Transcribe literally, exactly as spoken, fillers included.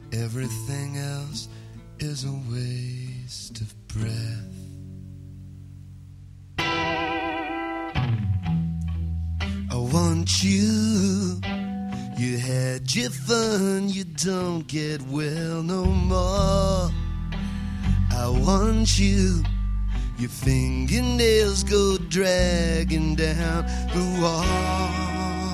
Everything else is a waste of breath. I want you. You had your fun, you don't get well no more. I want you. Your fingernails go dragging down the wall.